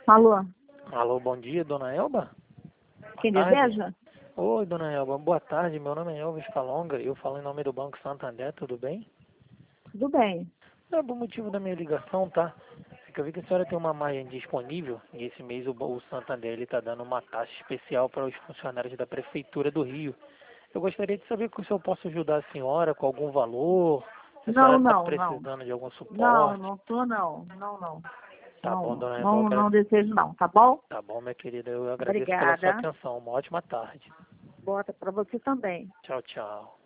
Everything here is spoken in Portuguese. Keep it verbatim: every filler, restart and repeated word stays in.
Alô, Alô, bom dia, dona Elba? quem Boa tarde. deseja? Oi, dona Elba, boa tarde. Meu nome é Elvis Calonga. Eu falo em nome do Banco Santander, tudo bem? Tudo bem. É o motivo da minha ligação, tá? É que eu vi que a senhora tem uma margem disponível e esse mês o, o Santander ele tá dando uma taxa especial para os funcionários da Prefeitura do Rio. Eu gostaria de saber se eu posso ajudar a senhora com algum valor, se a senhora Não, está não, não. precisando de algum Não, suporte. não tô não. Não, não. Tá bom, Não, dona Elba, eu não, agra- não desejo não, tá bom? tá bom, minha querida, eu agradeço pela sua Obrigada. atenção. Uma ótima tarde. Bota pra você também. Tchau, tchau.